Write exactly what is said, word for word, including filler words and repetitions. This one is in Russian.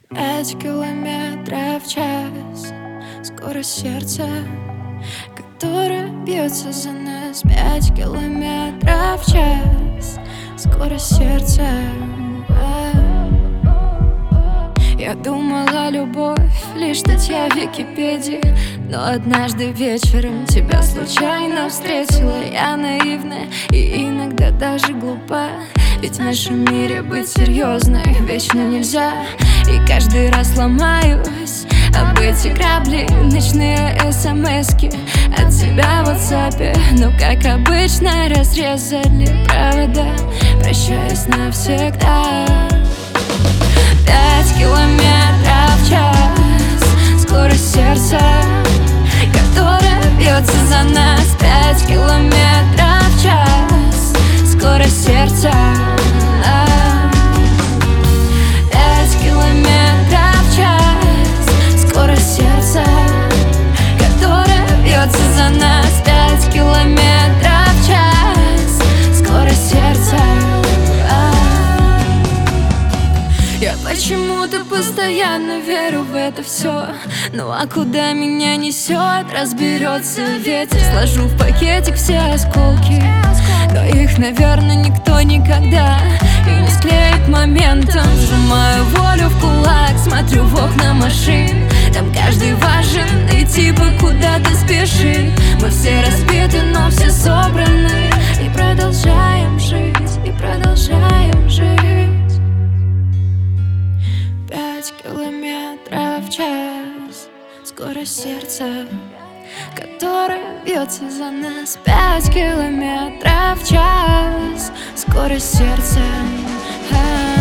Пять километров в час, скорость сердца, которое бьется за нас. Пять километров в час, скорость сердца. Я думала, любовь лишь статья в Википедии, но однажды вечером тебя случайно встретила. Я наивная и иногда даже глупа, ведь в нашем мире быть серьезной вечно нельзя. И каждый раз ломаюсь об эти грабли, ночные смски от тебя в ватсапе. Но как обычно разрезали провода, прощаясь навсегда. Пять километров в час, скорость сердца, которое бьется за нас. Пять километров в час, скорость сердца. Пять километров в час, скорость сердца, которое бьется за нас. Пять километров в час, скорость сердца. Я почему-то постоянно верю в это все. Ну а куда меня несет, разберется ветер. Сложу в пакетик все осколки, но их, наверное, никто никогда и не склеит моментом. Сжимаю волю в кулак, смотрю в окна машин. Там каждый важен и типа куда-то спешит. Мы все разбиты, но все собраны, и продолжаем жить, и продолжаем жить. Пять километров в час, скорость сердца, которое бьется за нас. Пять километров в час, скорость сердца.